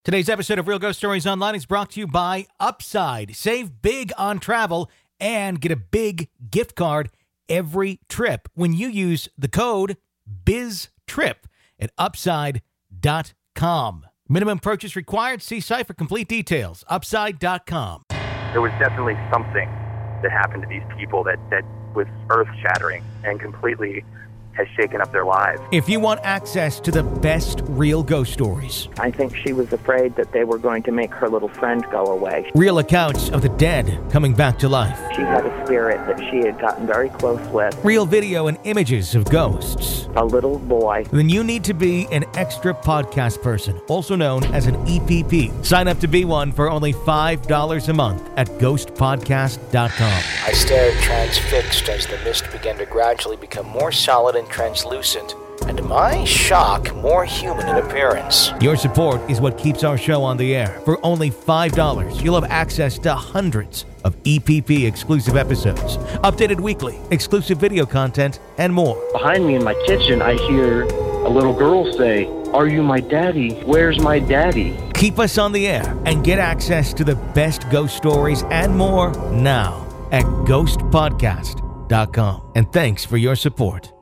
Today's episode of Real Ghost Stories Online is brought to you by Upside. Save big on travel and get a big gift card every trip when you use the code BIZTRIP at upside.com. Minimum purchase required. See site for complete details. Upside.com. There was definitely something that happened to these people that was earth-shattering and completely has shaken up their lives. If you want access to the best real ghost stories, I think she was afraid that they were going to make her little friend go away. real accounts of the dead coming back to life, She had a spirit that she had gotten very close with, real video and images of ghosts, a little boy. then you need to be an extra podcast person, also known as an EPP. Sign up to be one for only $5 a month at ghostpodcast.com. I stared transfixed as the mist began to gradually become more solid and translucent, and to my shock, more human in appearance. Your support is what keeps our show on the air. For only $5, you'll have access to hundreds of EPP exclusive episodes, updated weekly, exclusive video content, and more. Behind me in my kitchen, I hear a little girl say, "Are you my daddy? Where's my daddy?" Keep us on the air and get access to the best ghost stories and more now at ghostpodcast.com. And thanks for your support.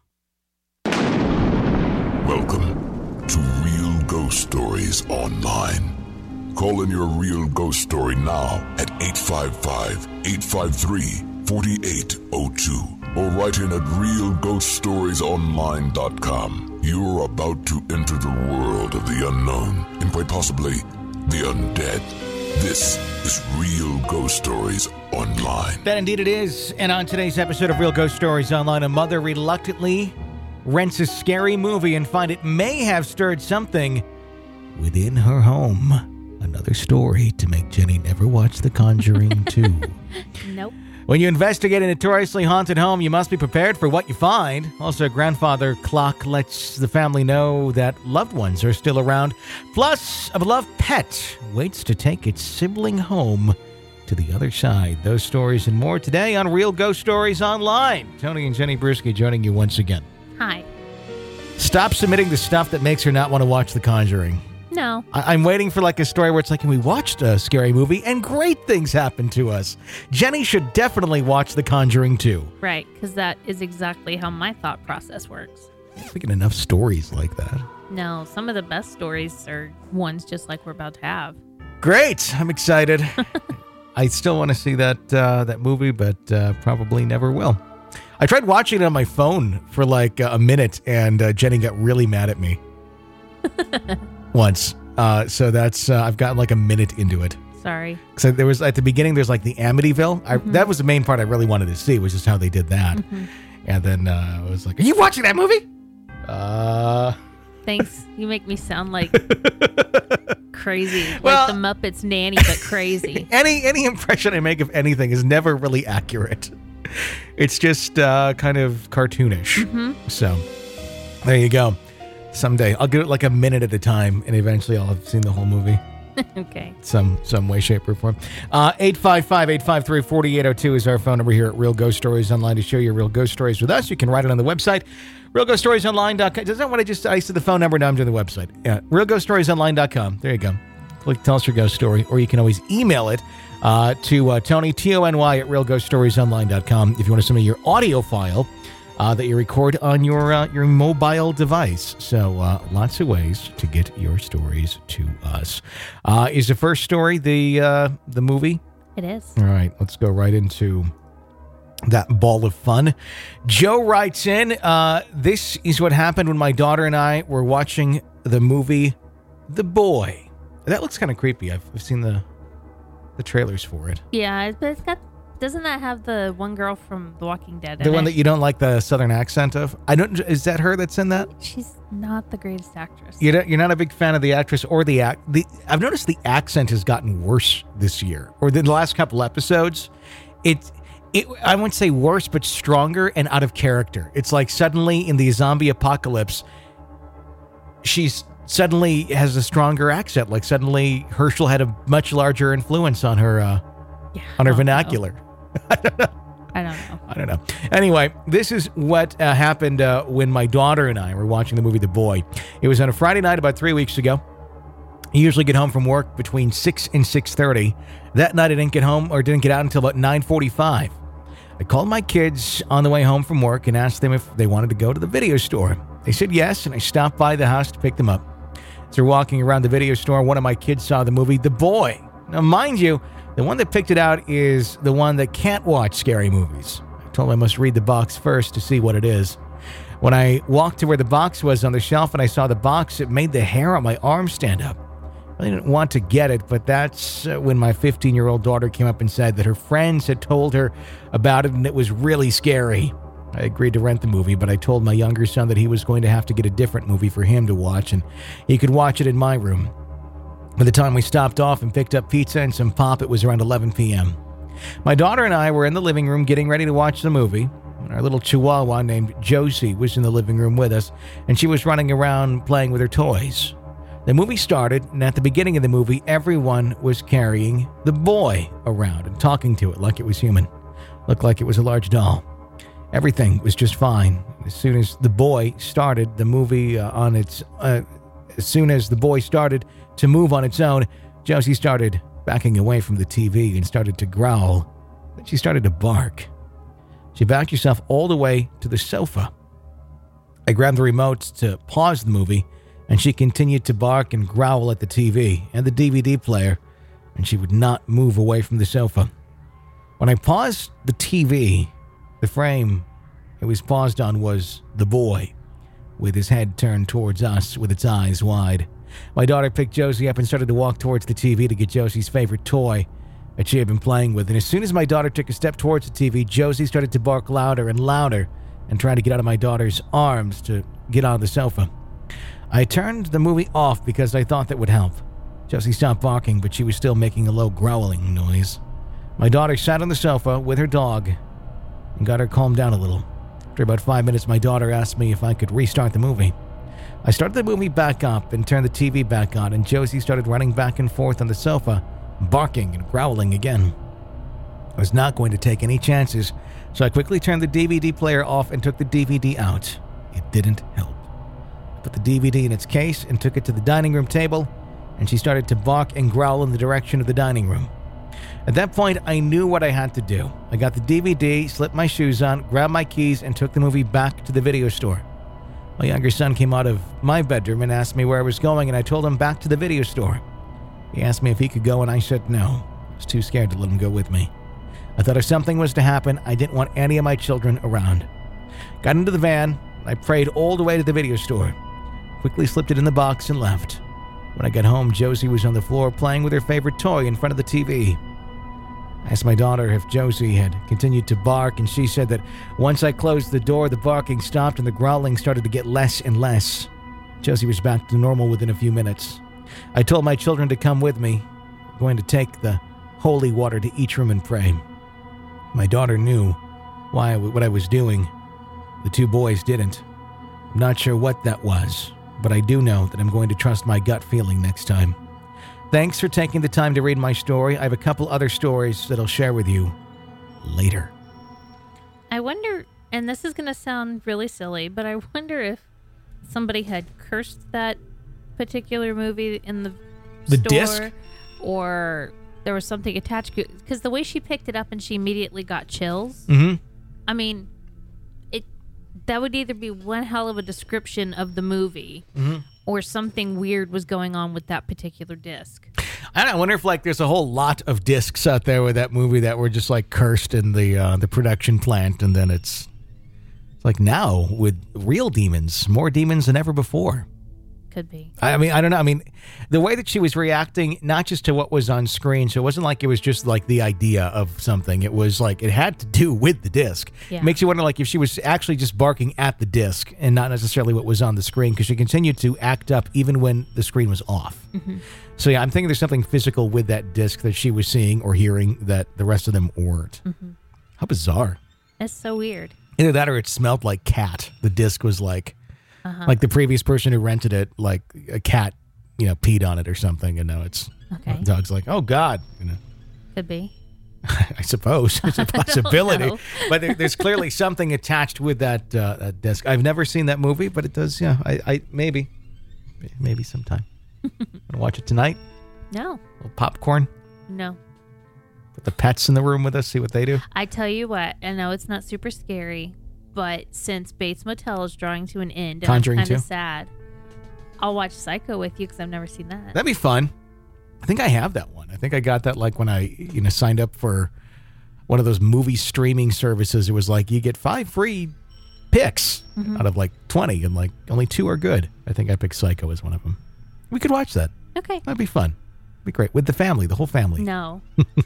Welcome to Real Ghost Stories Online. Call in your real ghost story now at 855-853-4802 or write in at realghoststoriesonline.com. You're about to enter the world of the unknown and quite possibly the undead. This is Real Ghost Stories Online. That indeed it is. And on today's episode of Real Ghost Stories Online, a mother reluctantly rents a scary movie and find it may have stirred something within her home. Another story to make Jenny never watch The Conjuring 2. Nope. When you investigate a notoriously haunted home, you must be prepared for what you find. Also, grandfather clock lets the family know that loved ones are still around. Plus, a beloved pet waits to take its sibling home to the other side. Those stories and more today on Real Ghost Stories Online. Tony and Jenny Bruschi joining you once again. Hi. Stop submitting the stuff that makes her not want to watch The Conjuring. No. I'm waiting for like a story where it's like, we watched a scary movie and great things happened to us. Jenny should definitely watch The Conjuring 2. Right, because that is exactly how my thought process works. We get enough stories like that. No, some of the best stories are ones just like we're about to have. Great. I'm excited. I still want to see that movie, but probably never will. I tried watching it on my phone for like a minute, and Jenny got really mad at me once. So that's I've gotten like a minute into it. Sorry. So there was at the beginning. There's like the Amityville. That was the main part I really wanted to see, was just how they did that. And then I was like, "Are you watching that movie?" Thanks. You make me sound like crazy. Well, like the Muppets nanny, but crazy. Any impression I make of anything is never really accurate. It's just kind of cartoonish. So there you go. Someday I'll do it like a minute at a time, and eventually I'll have seen the whole movie. Okay. Some way, shape, or form. 855-853-4802 is our phone number here at Real Ghost Stories Online to share your real ghost stories with us. You can write it on the website, realghoststoriesonline.com. Does that what I said the phone number? Now I'm doing the website. Yeah, realghoststoriesonline.com. There you go. Click, tell us your ghost story, or you can always email it to Tony, Tony, at realghoststoriesonline.com if you want to send me your audio file that you record on your mobile device. So lots of ways to get your stories to us. Is the first story the movie? It is. All right, let's go right into that ball of fun. Joe writes in, this is what happened when my daughter and I were watching the movie The Boy. That looks kind of creepy. I've seen the trailers for it. Yeah, but it's got. Doesn't that have the one girl from The Walking Dead? The one that you don't like the southern accent of? Is that her that's in that? She's not the greatest actress. You're not a big fan of the actress or the act. I've noticed the accent has gotten worse this year, or the last couple episodes. I wouldn't say worse, but stronger and out of character. It's like suddenly in the zombie apocalypse, she's suddenly has a stronger accent. Like suddenly Herschel had a much larger influence on her vernacular. I don't know. Anyway, this is what happened when my daughter and I were watching the movie The Boy. It was on a Friday night about 3 weeks ago. I usually get home from work between 6 and 6:30. That night I didn't get home or didn't get out until about 9:45. I called my kids on the way home from work and asked them if they wanted to go to the video store. They said yes, and I stopped by the house to pick them up. As they're walking around the video store, one of my kids saw the movie The Boy. Now, mind you, the one that picked it out is the one that can't watch scary movies. I told him I must read the box first to see what it is. When I walked to where the box was on the shelf and I saw the box, it made the hair on my arm stand up. I didn't want to get it, but that's when my 15-year-old daughter came up and said that her friends had told her about it and it was really scary. I agreed to rent the movie, but I told my younger son that he was going to have to get a different movie for him to watch, and he could watch it in my room. By the time we stopped off and picked up pizza and some pop, it was around 11 p.m. My daughter and I were in the living room getting ready to watch the movie. Our little chihuahua named Josie was in the living room with us, and she was running around playing with her toys. The movie started, and at the beginning of the movie, everyone was carrying the boy around and talking to it like it was human. Looked like it was a large doll. Everything was just fine. As soon as the boy started the movie as soon as the boy started to move on its own, Josie started backing away from the TV and started to growl. Then she started to bark. She backed herself all the way to the sofa. I grabbed the remote to pause the movie, and she continued to bark and growl at the TV and the DVD player, and she would not move away from the sofa. When I paused the TV, the frame it was paused on was the boy, with his head turned towards us with its eyes wide. My daughter picked Josie up and started to walk towards the TV to get Josie's favorite toy that she had been playing with, and as soon as my daughter took a step towards the TV, Josie started to bark louder and louder and try to get out of my daughter's arms to get on the sofa. I turned the movie off because I thought that would help. Josie stopped barking, but she was still making a low growling noise. My daughter sat on the sofa with her dog and got her calmed down a little. After about 5 minutes, my daughter asked me if I could restart the movie. I started the movie back up and turned the TV back on, and Josie started running back and forth on the sofa, barking and growling again. I was not going to take any chances, so I quickly turned the DVD player off and took the DVD out. It didn't help. I put the DVD in its case and took it to the dining room table, and she started to bark and growl in the direction of the dining room. At that point, I knew what I had to do. I got the DVD, slipped my shoes on, grabbed my keys, and took the movie back to the video store. My younger son came out of my bedroom and asked me where I was going, and I told him back to the video store. He asked me if he could go, and I said no. I was too scared to let him go with me. I thought if something was to happen, I didn't want any of my children around. Got into the van, and I prayed all the way to the video store. Quickly slipped it in the box and left. When I got home, Josie was on the floor playing with her favorite toy in front of the TV. I asked my daughter if Josie had continued to bark, and she said that once I closed the door, the barking stopped and the growling started to get less and less. Josie was back to normal within a few minutes. I told my children to come with me. I'm going to take the holy water to each room and pray. My daughter knew what I was doing. The two boys didn't. I'm not sure what that was, but I do know that I'm going to trust my gut feeling next time. Thanks for taking the time to read my story. I have a couple other stories that I'll share with you later. I wonder, and this is going to sound really silly, but I wonder if somebody had cursed that particular movie in the store, disc? Or there was something attached to it. Because the way she picked it up and she immediately got chills. Mm-hmm. I mean, that would either be one hell of a description of the movie, mm-hmm, or something weird was going on with that particular disc. I wonder if there's a whole lot of discs out there with that movie that were just cursed in the production plant, and then it's like now with real demons, more demons than ever before. Could be. I mean, I don't know. I mean, the way that she was reacting, not just to what was on screen, so it wasn't like it was just the idea of something. It was it had to do with the disc. Yeah. It makes you wonder if she was actually just barking at the disc and not necessarily what was on the screen, because she continued to act up even when the screen was off. Mm-hmm. So yeah, I'm thinking there's something physical with that disc that she was seeing or hearing that the rest of them weren't. Mm-hmm. How bizarre. That's so weird. Either that or it smelled like cat. The disc was like the previous person who rented it, a cat, peed on it or something, and now it's the dog's oh God, Could be. I suppose it's a possibility, but there's clearly something attached with that disc. I've never seen that movie, but it does. Yeah, I maybe sometime. Want to watch it tonight? No. A little popcorn? No. Put the pets in the room with us, see what they do? I tell you what, I know it's not super scary, but since Bates Motel is drawing to an end, and Conjuring I'm kind 2? of sad, I'll watch Psycho with you because I've never seen that. That'd be fun. I think I have that one. I think I got that like when I signed up for one of those movie streaming services. It was like you get 5 free picks out of like 20, and like only 2 are good. I think I picked Psycho as one of them. We could watch that. Okay. That'd be fun. Be great with the family, the whole family. No.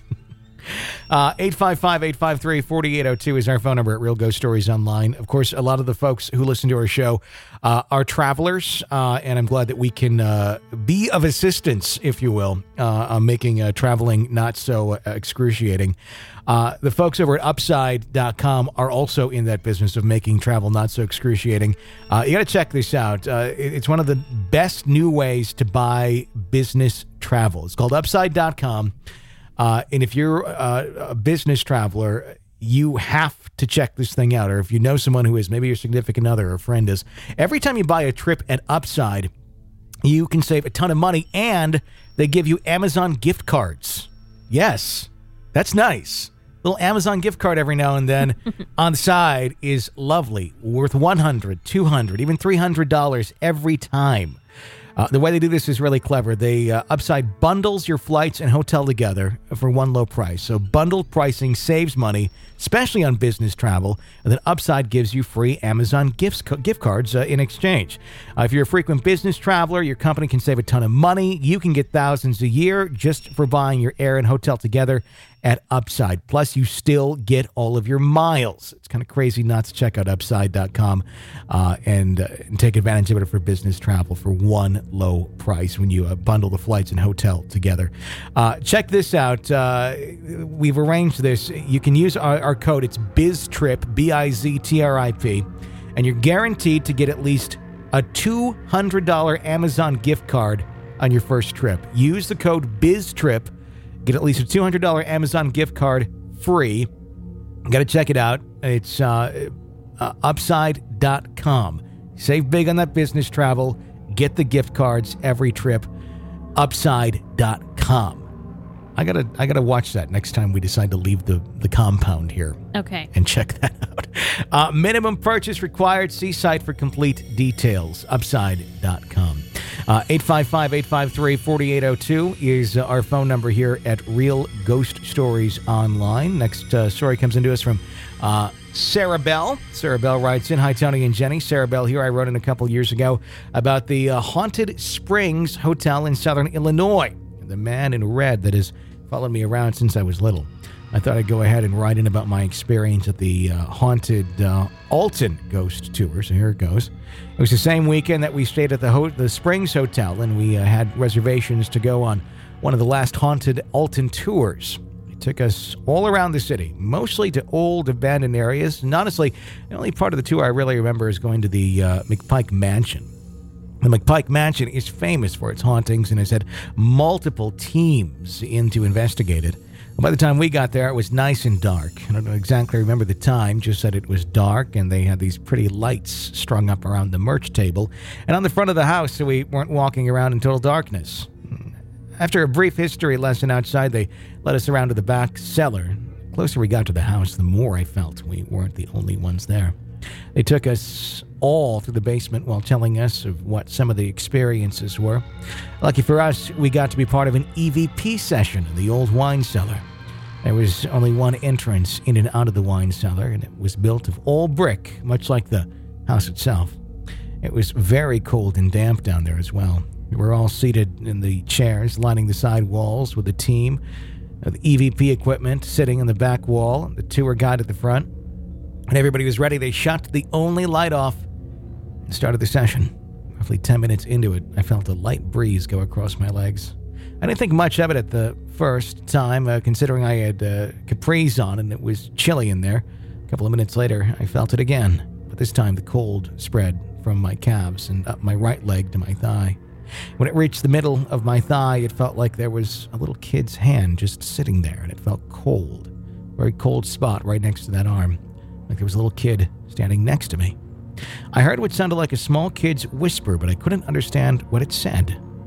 855-853-4802 is our phone number at Real Ghost Stories Online. Of course, a lot of the folks who listen to our show are travelers, and I'm glad that we can be of assistance, if you will, on making traveling not so excruciating. The folks over at Upside.com are also in that business of making travel not so excruciating. You got to check this out. It's one of the best new ways to buy business travel. It's called Upside.com. And if you're a business traveler, you have to check this thing out. Or if you know someone who is, maybe your significant other or friend is. Every time you buy a trip at Upside, you can save a ton of money, and they give you Amazon gift cards. Yes, that's nice. Little Amazon gift card every now and then on the side is lovely. Worth $100, $200, even $300 every time. The way they do this is really clever. They Upside bundles your flights and hotel together for one low price. So bundled pricing saves money, especially on business travel. And then Upside gives you free Amazon gift cards in exchange. If you're a frequent business traveler, your company can save a ton of money. You can get thousands a year just for buying your air and hotel together at Upside. Plus, you still get all of your miles. It's kind of crazy not to check out Upside.com and take advantage of it for business travel for one low price when you bundle the flights and hotel together. Check this out. We've arranged this. You can use our code. It's BIZTRIP, BIZTRIP, and you're guaranteed to get at least a $200 Amazon gift card on your first trip. Use the code BIZTRIP. Get at least a $200 Amazon gift card free. Got to check it out. It's Upside.com. Save big on that business travel. Get the gift cards every trip. Upside.com. I gotta watch that next time we decide to leave the compound here. Okay. And check that out. Minimum purchase required. See site for complete details. Upside.com. 855-853-4802 is our phone number here at Real Ghost Stories Online. Next story comes into us from Sarah Bell. Sarah Bell writes in, "Hi, Tony and Jenny. Sarah Bell here. I wrote in a couple years ago about the Haunted Springs Hotel in Southern Illinois. The man in red that has followed me around since I was little. I thought I'd go ahead and write in about my experience at the haunted Alton Ghost Tour. So here it goes. It was the same weekend that we stayed at the Springs Hotel, and we had reservations to go on one of the last haunted Alton tours. It took us all around the city, mostly to old abandoned areas. And honestly, the only part of the tour I really remember is going to the McPike Mansion. The McPike Mansion is famous for its hauntings and has had multiple teams in to investigate it. By the time we got there, it was nice and dark. I don't exactly remember the time, just that it was dark, and they had these pretty lights strung up around the merch table and on the front of the house, so we weren't walking around in total darkness. After a brief history lesson outside, they led us around to the back cellar. The closer we got to the house, the more I felt we weren't the only ones there. They took us all through the basement while telling us of what some of the experiences were. Lucky for us, we got to be part of an EVP session in the old wine cellar. There was only one entrance in and out of the wine cellar, and it was built of all brick, much like the house itself. It was very cold and damp down there as well. We were all seated in the chairs, lining the side walls with a team of EVP equipment sitting in the back wall, and the tour guide at the front. When everybody was ready, they shut the only light off and started the session. Roughly 10 minutes into it, I felt a light breeze go across my legs. I didn't think much of it at the first time, considering I had capris on and it was chilly in there. A couple of minutes later, I felt it again, but this time the cold spread from my calves and up my right leg to my thigh. When it reached the middle of my thigh, it felt like there was a little kid's hand just sitting there, and it felt cold. Very cold spot right next to that arm, like there was a little kid standing next to me. I heard what sounded like a small kid's whisper, but I couldn't understand what it said.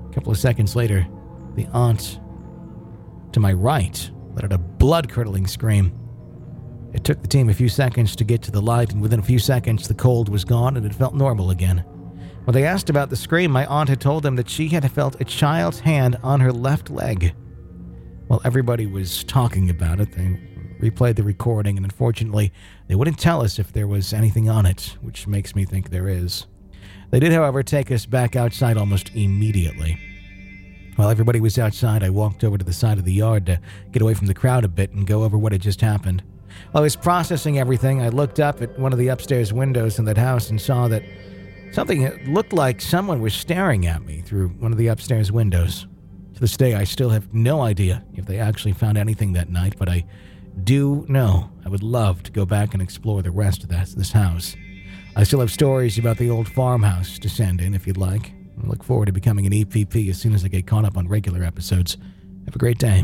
A couple of seconds later, the aunt to my right let out a blood-curdling scream. It took the team a few seconds to get to the light, and within a few seconds, the cold was gone and it felt normal again. When they asked about the scream, my aunt had told them that she had felt a child's hand on her left leg. While everybody was talking about it, they replayed the recording, and unfortunately, they wouldn't tell us if there was anything on it, which makes me think there is. They did, however, take us back outside almost immediately. While everybody was outside, I walked over to the side of the yard to get away from the crowd a bit and go over what had just happened. While I was processing everything, I looked up at one of the upstairs windows in that house and saw that something that looked like someone was staring at me through one of the upstairs windows. To this day, I still have no idea if they actually found anything that night, but I do know I would love to go back and explore the rest of this house. I still have stories about the old farmhouse to send in if you'd like. I look forward to becoming an EPP as soon as I get caught up on regular episodes. Have a great day.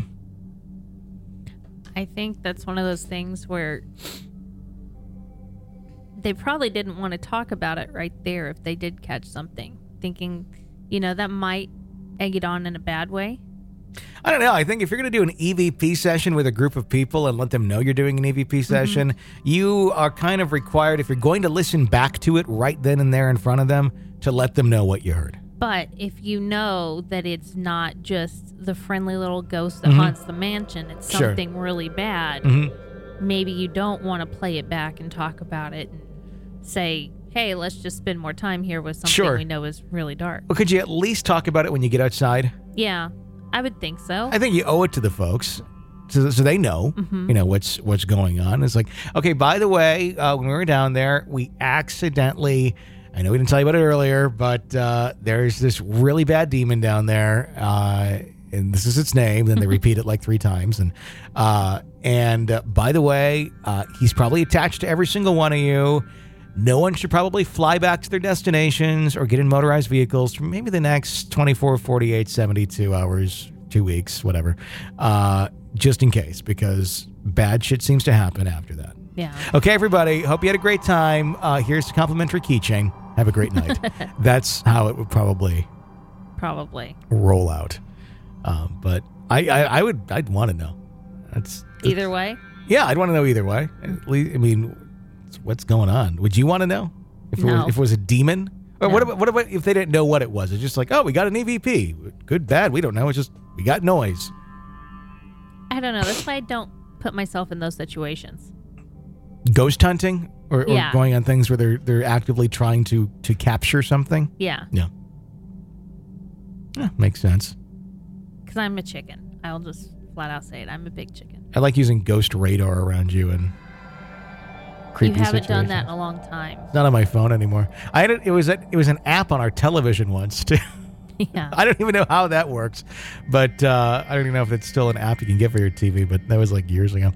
I think that's one of those things where they probably didn't want to talk about it right there if they did catch something, thinking, that might egg it on in a bad way. I don't know. I think if you're going to do an EVP session with a group of people and let them know you're doing an EVP session, you are kind of required, if you're going to listen back to it right then and there in front of them, to let them know what you heard. But if you know that it's not just the friendly little ghost that haunts the mansion, it's something really bad, maybe you don't want to play it back and talk about it and say, hey, let's just spend more time here with something we know is really dark. Well, could you at least talk about it when you get outside? Yeah, I would think so. I think you owe it to the folks so they know, what's going on. It's like, okay, by the way, when we were down there, we accidentally... I know we didn't tell you about it earlier, but there's this really bad demon down there, and this is its name. Then they repeat it like 3 times. And by the way, he's probably attached to every single one of you. No one should probably fly back to their destinations or get in motorized vehicles for maybe the next 24, 48, 72 hours, 2 weeks, whatever, just in case, because bad shit seems to happen after that. Yeah. Okay, everybody. Hope you had a great time. Here's the complimentary keychain. Have a great night. That's how it would probably roll out. But I'd want to know. Either way? Yeah, I'd want to know either way. At least, I mean, what's going on? Would you want to know if it was a demon? Or what about if they didn't know what it was? It's just like, oh, we got an EVP. Good, bad, we don't know. It's just we got noise. I don't know. That's why I don't put myself in those situations. Ghost hunting or going on things where they're actively trying to capture something? Yeah. Yeah, makes sense. Because I'm a chicken. I'll just flat out say it. I'm a big chicken. I like using ghost radar around you and creepy You haven't situations. done that in a long time. It's not on my phone anymore. It was an app on our television once too. Yeah. I don't even know how that works, but I don't even know if it's still an app you can get for your TV, but that was like years ago.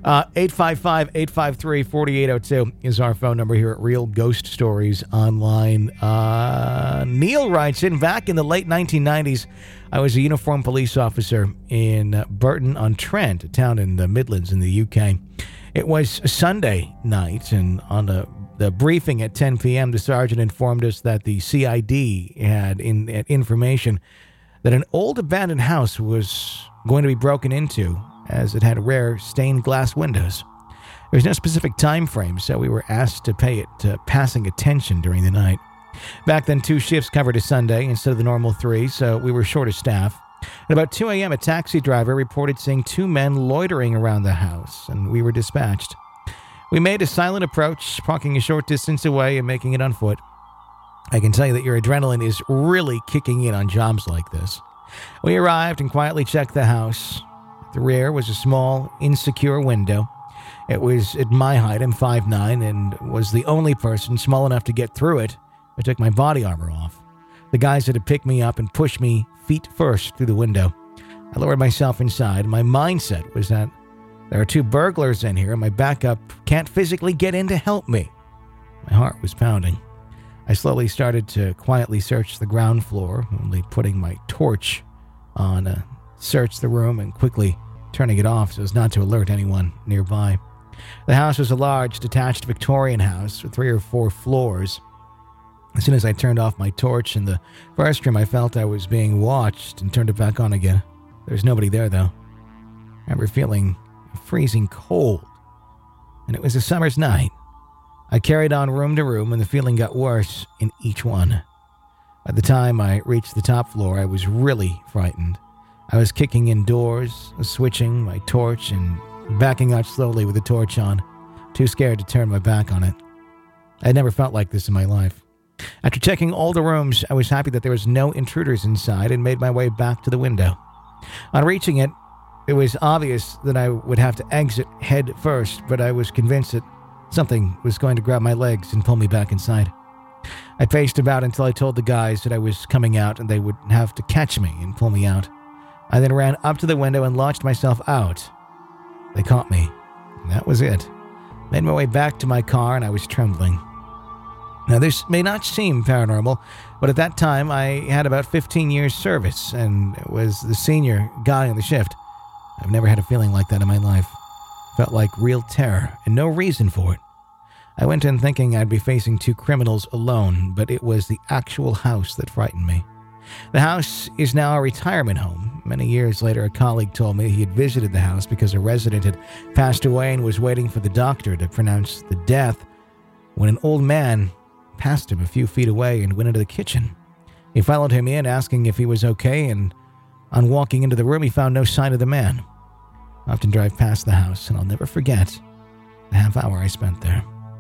855-853-4802 is our phone number here at Real Ghost Stories Online. Neil writes in, back in the late 1990s, I was a uniformed police officer in Burton-on-Trent, a town in the Midlands in the UK. It was a Sunday night, and on the briefing at 10 p.m., the sergeant informed us that the CID had information that an old abandoned house was going to be broken into, as it had rare stained glass windows. There was no specific time frame, so we were asked to pay it passing attention during the night. Back then, 2 shifts covered a Sunday instead of the normal 3, so we were short of staff. At about 2 a.m., a taxi driver reported seeing 2 men loitering around the house, and we were dispatched. We made a silent approach, parking a short distance away and making it on foot. I can tell you that your adrenaline is really kicking in on jobs like this. We arrived and quietly checked the house. At the rear was a small, insecure window. It was at my height, I'm 5'9", and was the only person small enough to get through it. I took my body armor off. The guys had to pick me up and push me feet first through the window. I lowered myself inside. My mindset was that there are 2 burglars in here, and my backup can't physically get in to help me. My heart was pounding. I slowly started to quietly search the ground floor, only putting my torch on, search the room and quickly turning it off so as not to alert anyone nearby. The house was a large, detached Victorian house with 3 or 4 floors. As soon as I turned off my torch in the first room, I felt I was being watched and turned it back on again. There was nobody there, though. I remember feeling freezing cold, and it was a summer's night. I carried on room to room, and the feeling got worse in each one. By the time I reached the top floor, I was really frightened. I was kicking in doors, switching my torch, and backing out slowly with the torch on, too scared to turn my back on it. I had never felt like this in my life. After checking all the rooms, I was happy that there was no intruders inside and made my way back to the window. On reaching it, it was obvious that I would have to exit head first, but I was convinced that something was going to grab my legs and pull me back inside. I paced about until I told the guys that I was coming out and they would have to catch me and pull me out. I then ran up to the window and launched myself out. They caught me, and that was it. Made my way back to my car and I was trembling. Now, this may not seem paranormal, but at that time, I had about 15 years service and was the senior guy on the shift. I've never had a feeling like that in my life. Felt like real terror and no reason for it. I went in thinking I'd be facing two criminals alone, but it was the actual house that frightened me. The house is now a retirement home. Many years later, a colleague told me he had visited the house because a resident had passed away and was waiting for the doctor to pronounce the death when an old man passed him a few feet away and went into the kitchen. He followed him in, asking if he was okay, and on walking into the room, he found no sign of the man. I often drive past the house, and I'll never forget the half hour I spent there.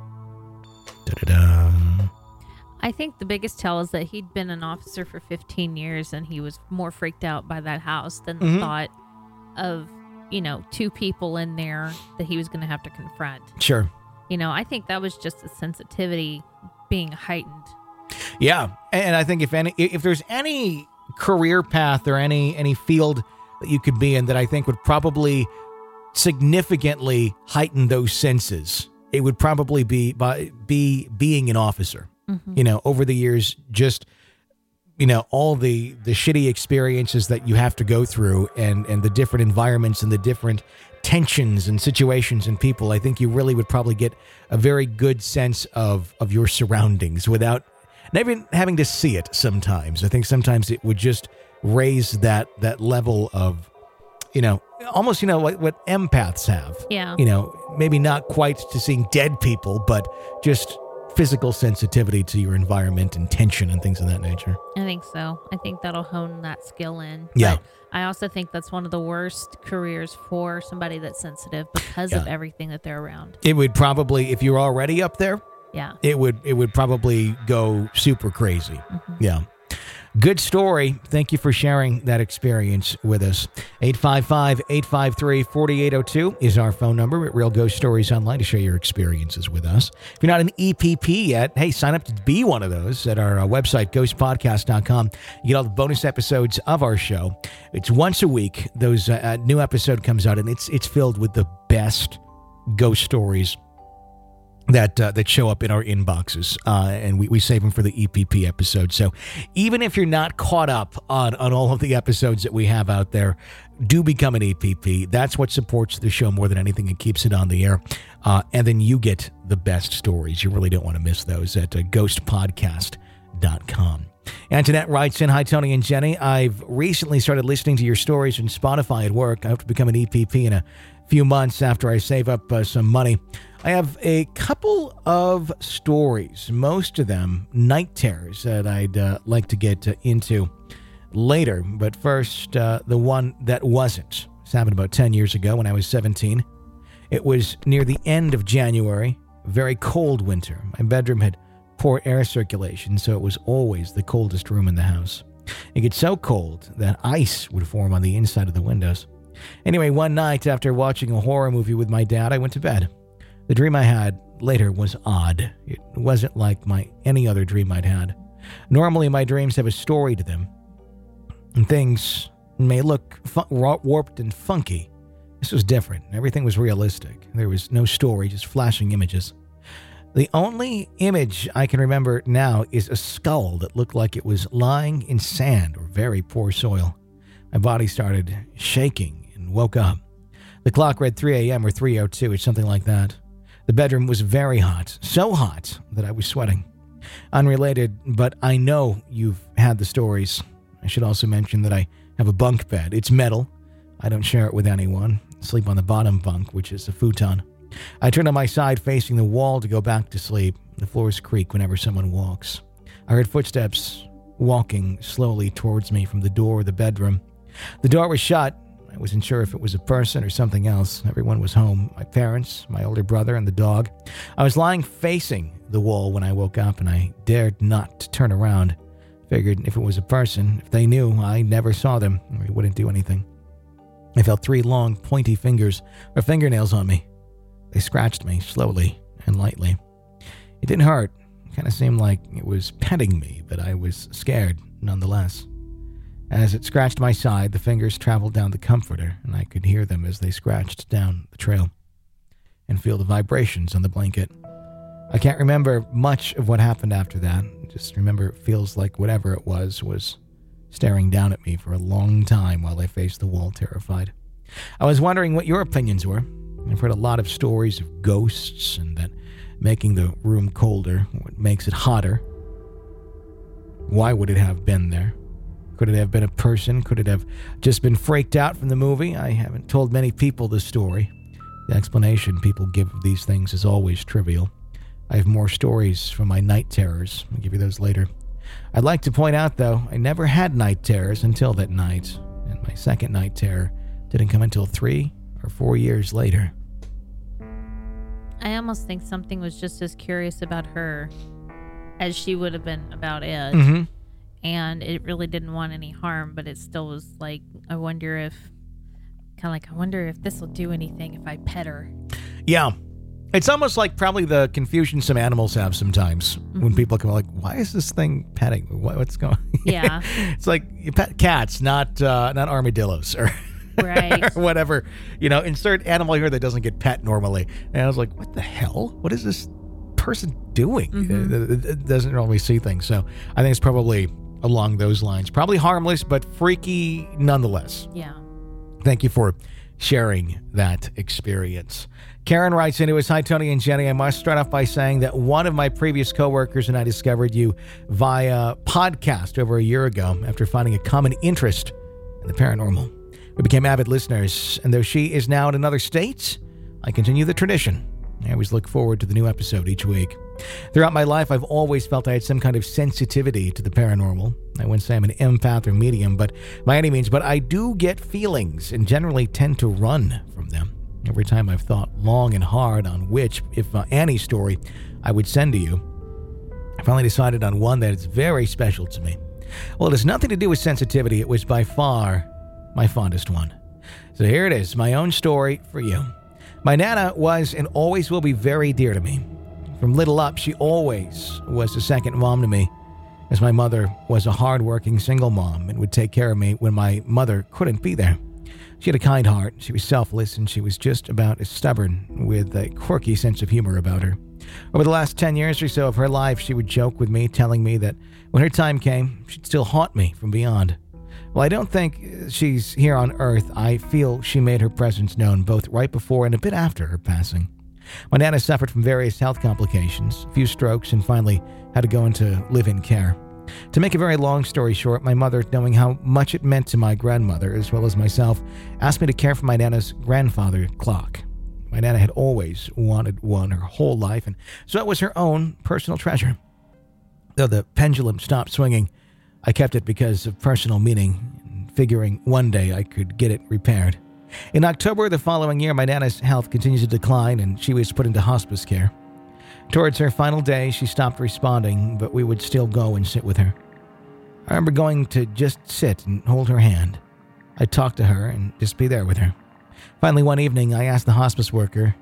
Da-da-da. I think the biggest tell is that he'd been an officer for 15 years, and he was more freaked out by that house than the thought of, two people in there that he was going to have to confront. Sure. I think that was just a sensitivity being heightened. Yeah, and I think if there's any career path or any field that you could be in that I think would probably significantly heighten those senses, it would probably be being an officer. Mm-hmm. Over the years, just all the shitty experiences that you have to go through and the different environments and the different tensions and situations and people, I think you really would probably get a very good sense of your surroundings without even having to see it sometimes. I think sometimes it would just raise that level of, almost, what empaths have. Yeah. Maybe not quite to seeing dead people, but just physical sensitivity to your environment and tension and things of that nature. I think so. I think that'll hone that skill in. Yeah. But I also think that's one of the worst careers for somebody that's sensitive because of everything that they're around. It would probably, if you're already up there, it would probably go super crazy. Mm-hmm. Yeah. Good story. Thank you for sharing that experience with us. 855-853-4802 is our phone number at Real Ghost Stories Online to share your experiences with us. If you're not an EPP yet, hey, sign up to be one of those at our website, ghostpodcast.com. You get all the bonus episodes of our show. It's once a week. Those new episode comes out, and it's filled with the best ghost stories that show up in our inboxes, and we save them for the EPP episode. So even if you're not caught up on all of the episodes that we have out there, do become an EPP. That's what supports the show more than anything and keeps it on the air. And then you get the best stories. You really don't want to miss those at ghostpodcast.com. Antoinette writes in, "Hi, Tony and Jenny. I've recently started listening to your stories on Spotify at work. I hope to become an EPP in a few months after I save up some money. I have a couple of stories, most of them night terrors that I'd like to get into later. But first, the one that wasn't. This happened about 10 years ago when I was 17. It was near the end of January, a very cold winter. My bedroom had poor air circulation, so it was always the coldest room in the house. It gets so cold that ice would form on the inside of the windows. Anyway, one night after watching a horror movie with my dad, I went to bed. The dream I had later was odd. It wasn't like any other dream I'd had. Normally, my dreams have a story to them, and things may look warped and funky. This was different. Everything was realistic. There was no story, just flashing images. The only image I can remember now is a skull that looked like it was lying in sand or very poor soil. My body started shaking and woke up. The clock read 3 a.m. or 3:02, or something like that. The bedroom was very hot, so hot that I was sweating. Unrelated, but I know you've had the stories. I should also mention that I have a bunk bed. It's metal. I don't share it with anyone. I sleep on the bottom bunk, which is a futon. I turn on my side facing the wall to go back to sleep. The floors creak whenever someone walks. I heard footsteps walking slowly towards me from the door of the bedroom. The door was shut. I wasn't sure if it was a person or something else. Everyone was home. My parents, my older brother, and the dog. I was lying facing the wall when I woke up, and I dared not to turn around. Figured if it was a person, if they knew I never saw them, they wouldn't do anything. I felt 3 long, pointy fingers or fingernails on me. They scratched me slowly and lightly. It didn't hurt. It kind of seemed like it was petting me, but I was scared nonetheless. As it scratched my side, the fingers traveled down the comforter, and I could hear them as they scratched down the trail and feel the vibrations on the blanket. I can't remember much of what happened after that. I just remember it feels like whatever it was staring down at me for a long time while I faced the wall terrified. I was wondering what your opinions were. I've heard a lot of stories of ghosts and that making the room colder what makes it hotter. Why would it have been there? Could it have been a person? Could it have just been freaked out from the movie? I haven't told many people this story. The explanation people give of these things is always trivial. I have more stories from my night terrors. I'll give you those later. I'd like to point out, though, I never had night terrors until that night, and my second night terror didn't come until 3 or 4 years later. I almost think something was just as curious about her as she would have been about Ed. Mm-hmm. And it really didn't want any harm, but it still was like, I wonder if this will do anything if I pet her. Yeah. It's almost like probably the confusion some animals have sometimes when people come like, why is this thing petting? What's going on? Yeah. It's like you pet cats, not armadillos or, right. or whatever. Insert animal here that doesn't get pet normally. And I was like, what the hell? What is this person doing? Mm-hmm. It doesn't normally see things. So I think it's probably along those lines. Probably harmless, but freaky nonetheless. Yeah. Thank you for sharing that experience. Karen writes into us, "Hi, Tony and Jenny. I must start off by saying that one of my previous coworkers and I discovered you via podcast over a year ago after finding a common interest in the paranormal. We became avid listeners, and though she is now in another state, I continue the tradition. I always look forward to the new episode each week. Throughout my life, I've always felt I had some kind of sensitivity to the paranormal. I wouldn't say I'm an empath or medium, but by any means, but I do get feelings and generally tend to run from them. Every time I've thought long and hard on which, if any story, I would send to you, I finally decided on one that is very special to me. Well, it has nothing to do with sensitivity. It was by far my fondest one. So here it is, my own story for you. My Nana was and always will be very dear to me. From little up, she always was a second mom to me, as my mother was a hard-working single mom and would take care of me when my mother couldn't be there. She had a kind heart, she was selfless, and she was just about as stubborn, with a quirky sense of humor about her. Over the last 10 years or so of her life, she would joke with me, telling me that when her time came, she'd still haunt me from beyond. Well, I don't think she's here on Earth. I feel she made her presence known both right before and a bit after her passing. My Nana suffered from various health complications, a few strokes, and finally had to go into live-in care. To make a very long story short, my mother, knowing how much it meant to my grandmother as well as myself, asked me to care for my Nana's grandfather clock. My Nana had always wanted one her whole life, and so it was her own personal treasure. Though the pendulum stopped swinging, I kept it because of personal meaning, figuring one day I could get it repaired. In October the following year, my Nana's health continued to decline, and she was put into hospice care. Towards her final day, she stopped responding, but we would still go and sit with her. I remember going to just sit and hold her hand. I'd talk to her and just be there with her. Finally, one evening, I asked the hospice worker,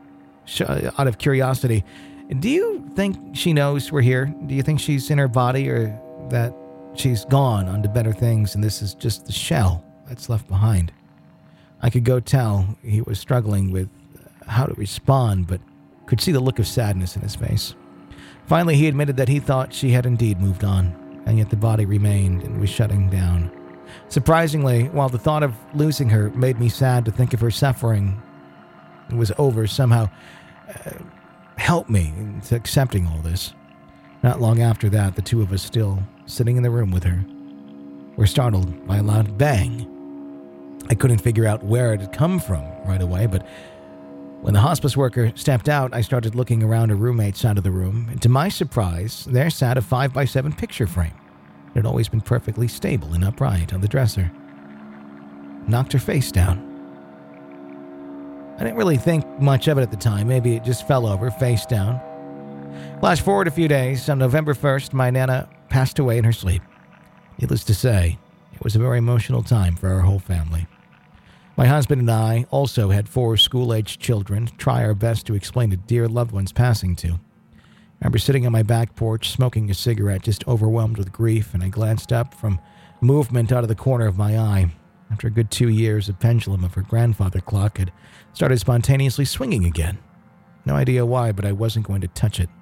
out of curiosity, "Do you think she knows we're here? Do you think she's in her body, or that she's gone on to better things and this is just the shell that's left behind?" I could go tell he was struggling with how to respond, but could see the look of sadness in his face. Finally, he admitted that he thought she had indeed moved on, and yet the body remained and was shutting down. Surprisingly, while the thought of losing her made me sad to think of her suffering was over, somehow helped me into accepting all this. Not long after that, the two of us still sitting in the room with her were startled by a loud bang. I couldn't figure out where it had come from right away, but when the hospice worker stepped out, I started looking around her roommate's side of the room, and to my surprise, there sat a 5x7 picture frame. It had always been perfectly stable and upright on the dresser. Knocked her face down. I didn't really think much of it at the time. Maybe it just fell over, face down. Flash forward a few days. On November 1st, my Nana passed away in her sleep. Needless to say, it was a very emotional time for our whole family. My husband and I also had 4 school-aged children to try our best to explain a dear loved one's passing to. I remember sitting on my back porch, smoking a cigarette, just overwhelmed with grief, and I glanced up from movement out of the corner of my eye. After a good 2 years, the pendulum of her grandfather clock had started spontaneously swinging again. No idea why, but I wasn't going to touch it.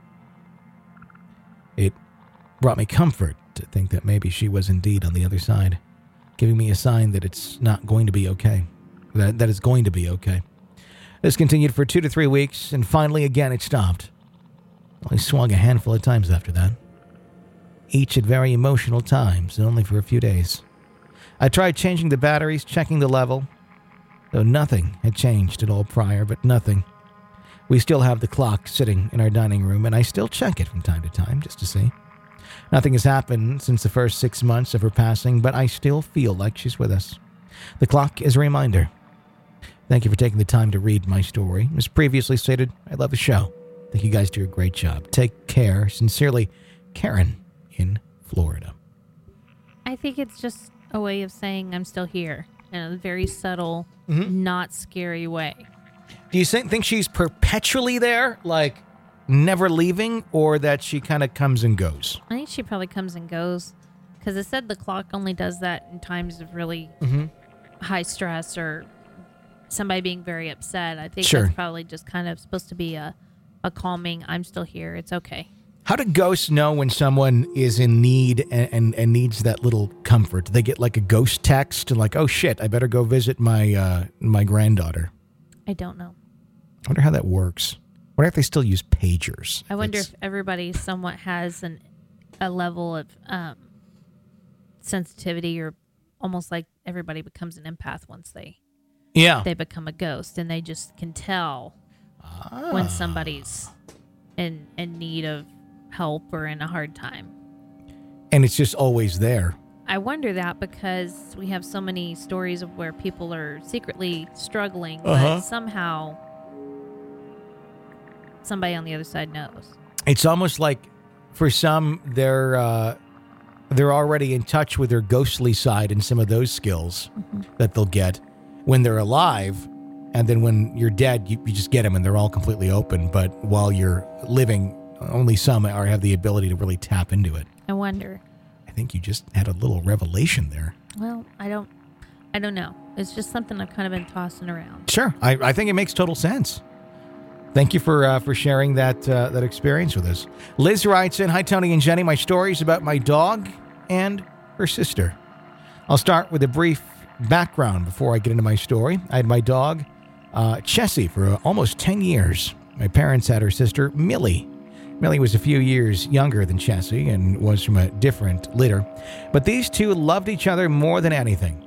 It brought me comfort to think that maybe she was indeed on the other side, giving me a sign that it's not going to be okay. That it's going to be okay. This continued for 2 to 3 weeks, and finally again it stopped. Only swung a handful of times after that. Each at very emotional times, and only for a few days. I tried changing the batteries, checking the level, though nothing had changed at all prior, but nothing. We still have the clock sitting in our dining room, and I still check it from time to time, just to see. Nothing has happened since the first 6 months of her passing, but I still feel like she's with us. The clock is a reminder. Thank you for taking the time to read my story. As previously stated, I love the show. I think you guys do a great job. Take care. Sincerely, Karen in Florida. I think it's just a way of saying I'm still here in a very subtle, not scary way. Do you think she's perpetually there, like never leaving, or that she kind of comes and goes? I think she probably comes and goes, because it said the clock only does that in times of really high stress or somebody being very upset. I think that's probably just kind of supposed to be a calming, I'm still here, it's okay. How do ghosts know when someone is in need and needs that little comfort? Do they get like a ghost text and like, oh shit, I better go visit my granddaughter? I don't know. I wonder how that works. I wonder if they still use pagers. I wonder if everybody somewhat has a level of sensitivity, or almost like everybody becomes an empath once they become a ghost, and they just can tell when somebody's in need of help or in a hard time. And it's just always there. I wonder that because we have so many stories of where people are secretly struggling, but somehow somebody on the other side knows. It's almost like for some, they're already in touch with their ghostly side and some of those skills that they'll get when they're alive. And then when you're dead, you just get them and they're all completely open. But while you're living, only some have the ability to really tap into it. I wonder. I think you just had a little revelation there. Well, I don't know. It's just something I've kind of been tossing around. Sure. I think it makes total sense. Thank you for sharing that experience with us. Liz writes in, "Hi, Tony and Jenny. My story is about my dog and her sister. I'll start with a brief background before I get into my story. I had my dog, Chessie, for almost 10 years. My parents had her sister, Millie. Millie was a few years younger than Chessie and was from a different litter. But these two loved each other more than anything.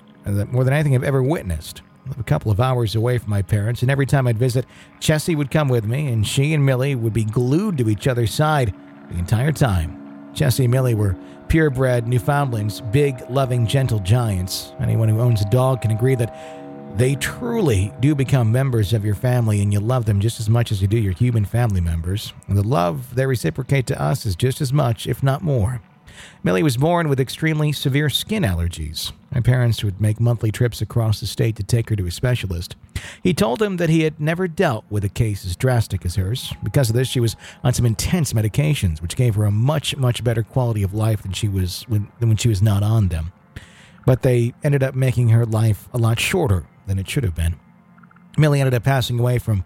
I've ever witnessed. I live a couple of hours away from my parents, and every time I'd visit, Chessie would come with me, and she and Millie would be glued to each other's side the entire time. Chessie and Millie were purebred Newfoundlands, big, loving, gentle giants. Anyone who owns a dog can agree that they truly do become members of your family, and you love them just as much as you do your human family members. And the love they reciprocate to us is just as much, if not more. Millie was born with extremely severe skin allergies. My parents would make monthly trips across the state to take her to a specialist. He told them that he had never dealt with a case as drastic as hers. Because of this, she was on some intense medications, which gave her a much, much better quality of life than when she was not on them. But they ended up making her life a lot shorter than it should have been. Millie ended up passing away from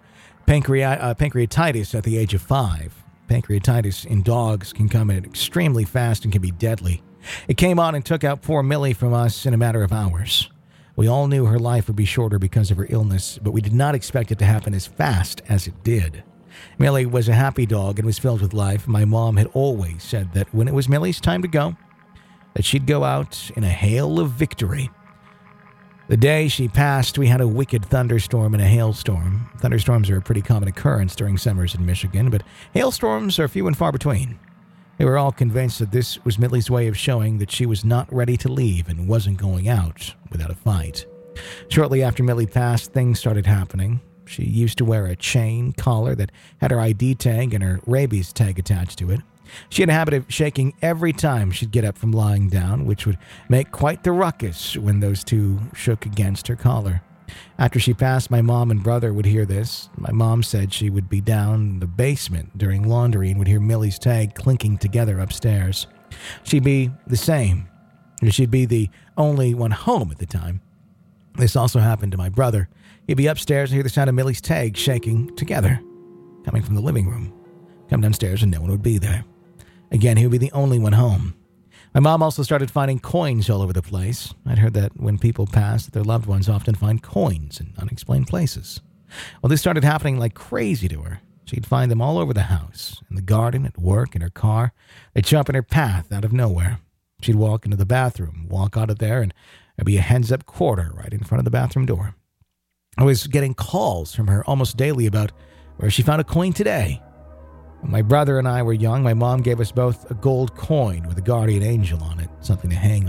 pancreatitis at the age of 5. Pancreatitis in dogs can come in extremely fast and can be deadly. It came on and took out poor Millie from us in a matter of hours. We all knew her life would be shorter because of her illness, but we did not expect it to happen as fast as it did. Millie was a happy dog and was filled with life. My mom had always said that when it was Millie's time to go, that she'd go out in a hail of victory. The day she passed, we had a wicked thunderstorm and a hailstorm. Thunderstorms are a pretty common occurrence during summers in Michigan, but hailstorms are few and far between. They were all convinced that this was Millie's way of showing that she was not ready to leave and wasn't going out without a fight. Shortly after Millie passed, things started happening. She used to wear a chain collar that had her ID tag and her rabies tag attached to it. She had a habit of shaking every time she'd get up from lying down, which would make quite the ruckus when those two shook against her collar. After she passed, my mom and brother would hear this. My mom said she would be down in the basement during laundry and would hear Millie's tag clinking together upstairs. She'd be the same. She'd be the only one home at the time. This also happened to my brother. He'd be upstairs and hear the sound of Millie's tag shaking together, coming from the living room. Come downstairs and no one would be there. Again, he would be the only one home. My mom also started finding coins all over the place. I'd heard that when people pass, their loved ones often find coins in unexplained places. Well, this started happening like crazy to her. She'd find them all over the house, in the garden, at work, in her car. They'd show up in her path out of nowhere. She'd walk into the bathroom, walk out of there, and there'd be a heads-up quarter right in front of the bathroom door. I was getting calls from her almost daily about where she found a coin today. When my brother and I were young, my mom gave us both a gold coin with a guardian angel on it, something to hang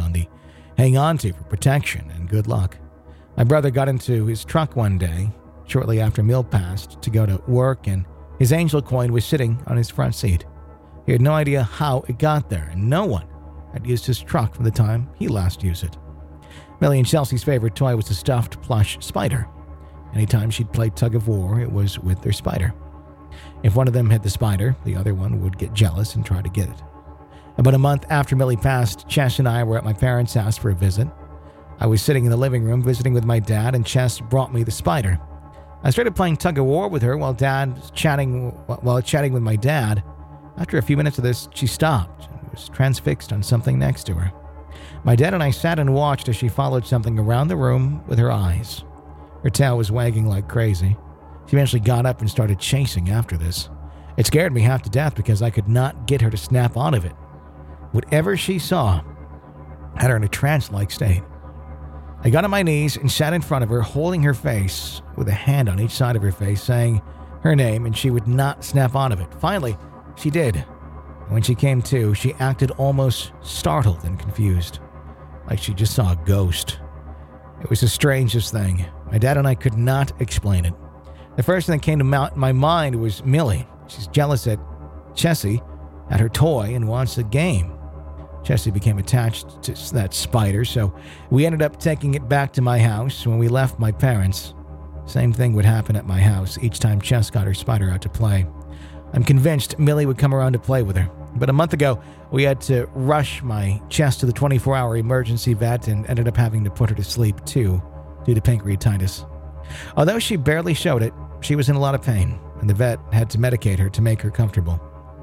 on to for protection and good luck. My brother got into his truck one day, shortly after Mill passed, to go to work, and his angel coin was sitting on his front seat. He had no idea how it got there, and no one had used his truck from the time he last used it. Millie and Chelsea's favorite toy was a stuffed plush spider. Anytime she'd play tug of war, it was with their spider. If one of them had the spider, the other one would get jealous and try to get it. About a month after Millie passed, Chess and I were at my parents' house for a visit. I was sitting in the living room visiting with my dad, and Chess brought me the spider. I started playing tug of war with her while chatting with my dad. After a few minutes of this, she stopped and was transfixed on something next to her. My dad and I sat and watched as she followed something around the room with her eyes. Her tail was wagging like crazy. She eventually got up and started chasing after this. It scared me half to death because I could not get her to snap out of it. Whatever she saw had her in a trance-like state. I got on my knees and sat in front of her, holding her face with a hand on each side of her face, saying her name, and she would not snap out of it. Finally, she did. And when she came to, she acted almost startled and confused, like she just saw a ghost. It was the strangest thing. My dad and I could not explain it. The first thing that came to my mind was Millie. She's jealous at Chessie, at her toy, and wants a game. Chessie became attached to that spider, so we ended up taking it back to my house. When we left my parents, same thing would happen at my house each time Chess got her spider out to play. I'm convinced Millie would come around to play with her. But a month ago, we had to rush my Chess to the 24-hour emergency vet and ended up having to put her to sleep too, due to pancreatitis. Although she barely showed it, she was in a lot of pain, and the vet had to medicate her to make her comfortable.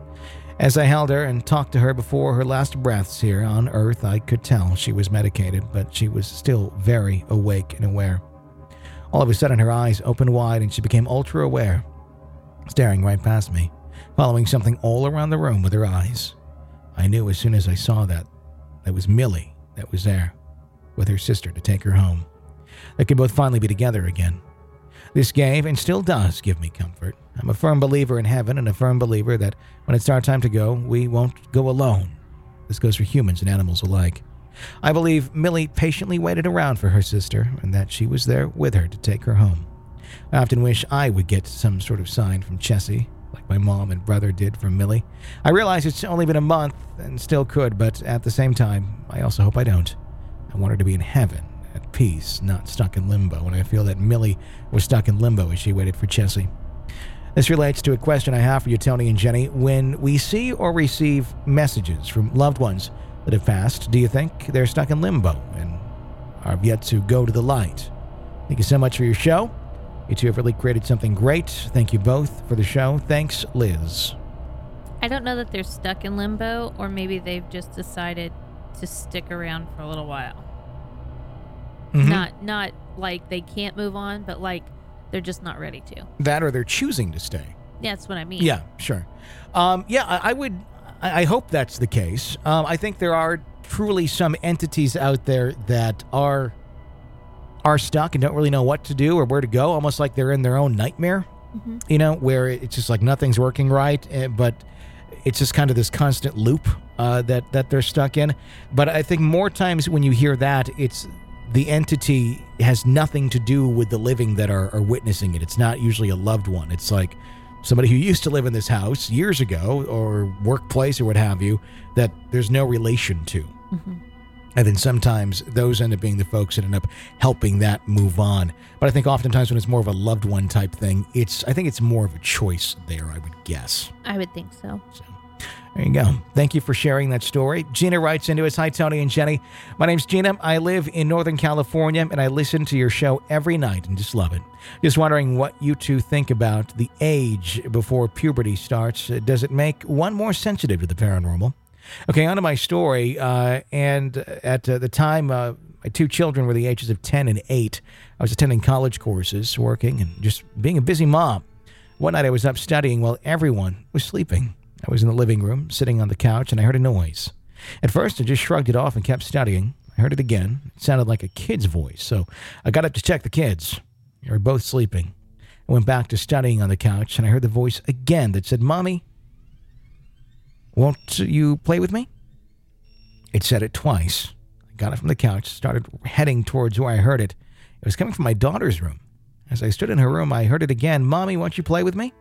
As I held her and talked to her before her last breaths here on Earth, I could tell she was medicated, but she was still very awake and aware. All of a sudden, her eyes opened wide and she became ultra-aware, staring right past me, following something all around the room with her eyes. I knew as soon as I saw that was Millie that was there, with her sister to take her home. They could both finally be together again. This gave, and still does, give me comfort. I'm a firm believer in heaven and a firm believer that when it's our time to go, we won't go alone. This goes for humans and animals alike. I believe Millie patiently waited around for her sister and that she was there with her to take her home. I often wish I would get some sort of sign from Chessie, like my mom and brother did from Millie. I realize it's only been a month and still could, but at the same time, I also hope I don't. I want her to be in heaven, at peace, not stuck in limbo, and I feel that Millie was stuck in limbo as she waited for Chessie. This relates to a question I have for you, Tony and Jenny. When we see or receive messages from loved ones that have passed, do you think they're stuck in limbo and are yet to go to the light? Thank you so much for your show. You two have really created something great. Thank you both for the show. Thanks, Liz. I don't know that they're stuck in limbo, or maybe they've just decided to stick around for a little while. Mm-hmm. Not like they can't move on, but like they're just not ready to. That or they're choosing to stay. That's what I mean. Yeah, sure. I hope that's the case. I think there are truly some entities out there that are stuck and don't really know what to do or where to go, almost like they're in their own nightmare, where it's just like nothing's working right, but it's just kind of this constant loop that they're stuck in. But I think more times when you hear that, it's the entity has nothing to do with the living that are witnessing it. It's not usually a loved one. It's like somebody who used to live in this house years ago or workplace or what have you that there's no relation to. And then sometimes those end up being the folks that end up helping that move on. But I think oftentimes when it's more of a loved one type thing, I think it's more of a choice there, I would guess. I would think so. There you go. Thank you for sharing that story. Gina writes into us, "Hi, Tony and Jenny. My name's Gina. I live in Northern California, and I listen to your show every night and just love it. Just wondering what you two think about the age before puberty starts. Does it make one more sensitive to the paranormal?" Okay, on to my story. And at the time, my two children were the ages of 10 and 8. I was attending college courses, working, and just being a busy mom. One night I was up studying while everyone was sleeping. I was in the living room, sitting on the couch, and I heard a noise. At first, I just shrugged it off and kept studying. I heard it again. It sounded like a kid's voice, so I got up to check the kids. They were both sleeping. I went back to studying on the couch, and I heard the voice again that said, "Mommy, won't you play with me?" It said it twice. I got up from the couch, started heading towards where I heard it. It was coming from my daughter's room. As I stood in her room, I heard it again. "Mommy, won't you play with me?"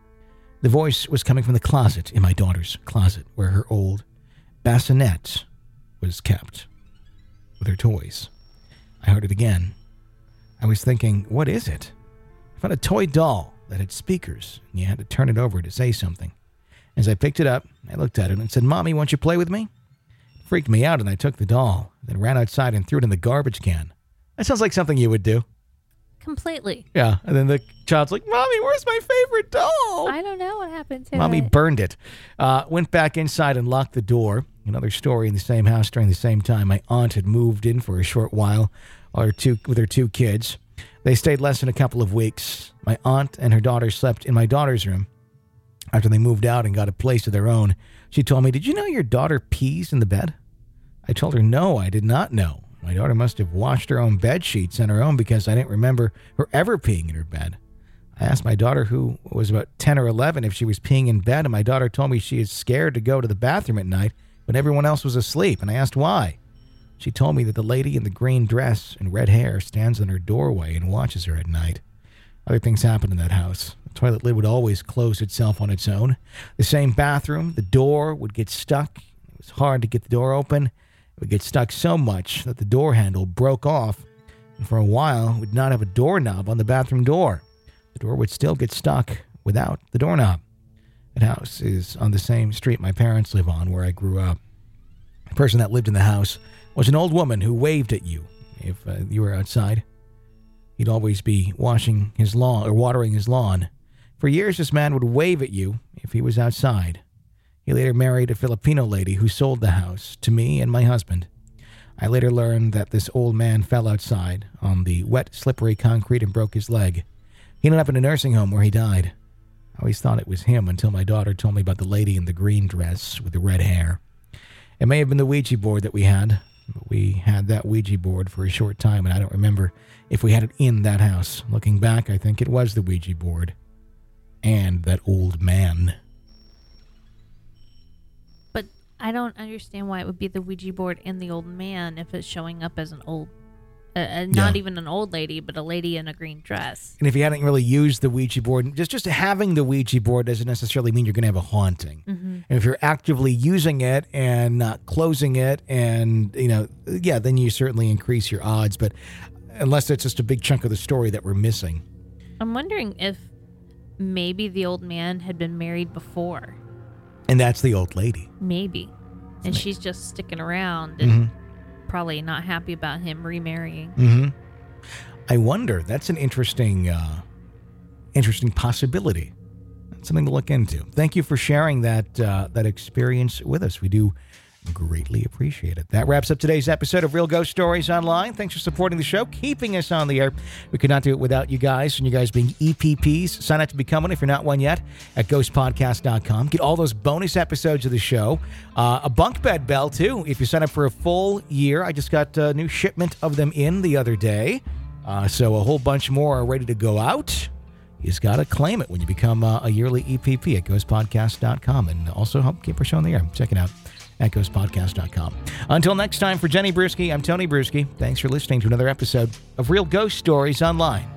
The voice was coming from the closet, in my daughter's closet, where her old bassinet was kept with her toys. I heard it again. I was thinking, what is it? I found a toy doll that had speakers, and you had to turn it over to say something. As I picked it up, I looked at it and said, "Mommy, won't you play with me?" It freaked me out, and I took the doll, then ran outside and threw it in the garbage can. That sounds like something you would do. Completely. Yeah, and then the child's like, "Mommy, where's my favorite doll?" I don't know what happened to Mommy it. burned it. Went back inside and locked the door. Another story in the same house during the same time. My aunt had moved in for a short while with her two kids. They stayed less than a couple of weeks. My aunt and her daughter slept in my daughter's room. After they moved out and got a place of their own, she told me, "Did you know your daughter pees in the bed?" I told her, "No, I did not know. My daughter must have washed her own bed sheets on her own because I didn't remember her ever peeing in her bed." I asked my daughter, who was about 10 or 11, if she was peeing in bed, and my daughter told me she is scared to go to the bathroom at night when everyone else was asleep, and I asked why. She told me that the lady in the green dress and red hair stands in her doorway and watches her at night. Other things happened in that house. The toilet lid would always close itself on its own. The same bathroom, the door would get stuck. It was hard to get the door open. It would get stuck so much that the door handle broke off, and for a while would not have a doorknob on the bathroom door. The door would still get stuck without the doorknob. That house is on the same street my parents live on, where I grew up. The person that lived in the house was an old woman who waved at you if you were outside. He'd always be washing his lawn or watering his lawn. For years, this man would wave at you if he was outside. He later married a Filipino lady who sold the house to me and my husband. I later learned that this old man fell outside on the wet, slippery concrete and broke his leg. He ended up in a nursing home where he died. I always thought it was him until my daughter told me about the lady in the green dress with the red hair. It may have been the Ouija board that we had, but we had that Ouija board for a short time, and I don't remember if we had it in that house. Looking back, I think it was the Ouija board and that old man. But I don't understand why it would be the Ouija board and the old man if it's showing up as an old, not even an old lady, but a lady in a green dress. And if you hadn't really used the Ouija board, just having the Ouija board doesn't necessarily mean you're going to have a haunting. Mm-hmm. And if you're actively using it and not closing it, and then you certainly increase your odds. But unless it's just a big chunk of the story that we're missing. I'm wondering if maybe the old man had been married before. And that's the old lady. Maybe. And she's just sticking around and probably not happy about him remarrying. Mm-hmm. I wonder. That's an interesting possibility. That's something to look into. Thank you for sharing that experience with us. We do Greatly appreciated. That wraps up today's episode of Real Ghost Stories Online. Thanks for supporting the show, keeping us on the air. We could not do it without you guys, and you guys being EPPs. Sign up to become one if you're not one yet at ghostpodcast.com. Get all those bonus episodes of the show. A bunk bed bell, too, if you sign up for a full year. I just got a new shipment of them in the other day. So a whole bunch more are ready to go out. You just got to claim it when you become a yearly EPP at ghostpodcast.com. And also help keep our show on the air. Check it out at ghostpodcast.com. Until next time, for Jenny Bruschi, I'm Tony Bruschi. Thanks for listening to another episode of Real Ghost Stories Online.